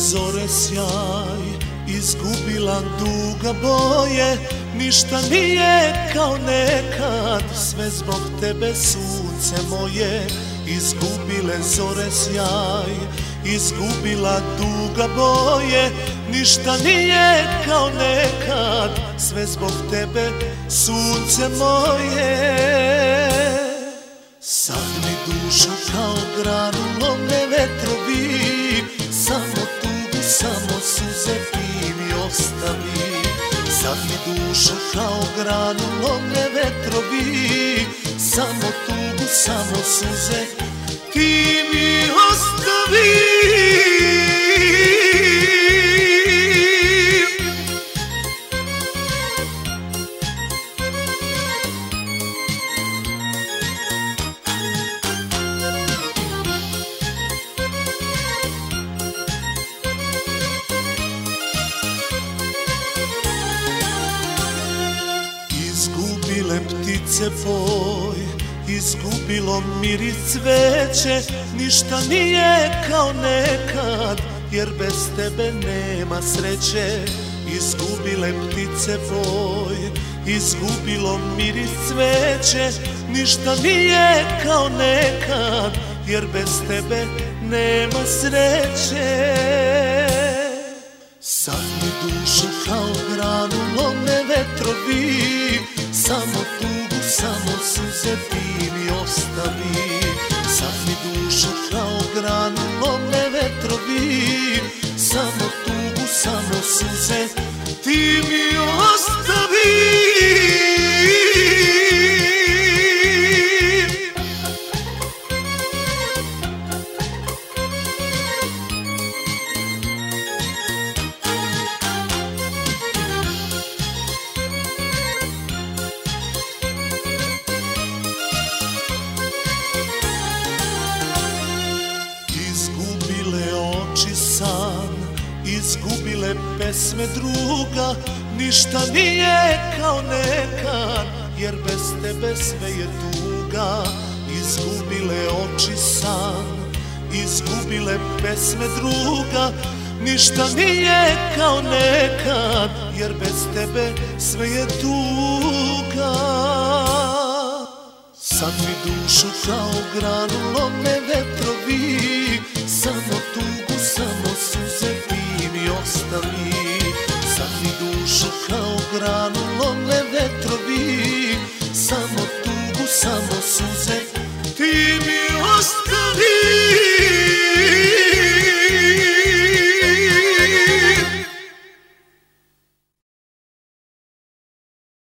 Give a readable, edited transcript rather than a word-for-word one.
zore sjaj, izgubila duga boje. Ništa nije kao nekad, sve zbog tebe sunce moje. Izgubile zore sjaj, izgubila duga boje. Ništa nije kao nekad, sve zbog tebe sunce moje. Sad mi dušu kao granu lome vetrovi, samo tugu, samo suze ti mi ostavi. Sad mi dušu kao granu lome vetrovi, samo tugu, samo suze ti mi ostavi. Izgubile ptice boj, izgubilo miris cveće. Ništa nije kao nekad, jer bez tebe nema sreće. Izgubile ptice boj, izgubilo miris cveće. Ništa nije kao nekad, jer bez tebe nema sreće. Sad mi dušu kao granu lome vetrovi, samo tugu, samo suze ti mi ostavi. Sad mi dušu kao granu lome vetrovi, samo tugu, samo suze ti mi ostavi. Izgubile oči san, izgubile pesme druga. Ništa nije kao nekad, jer bez tebe sve je tuga. Izgubile oči san, izgubile pesme druga. Ništa nije kao nekad, jer bez tebe sve je tuga. Sad mi dušu kao granu lome vetrovi, samo tugu,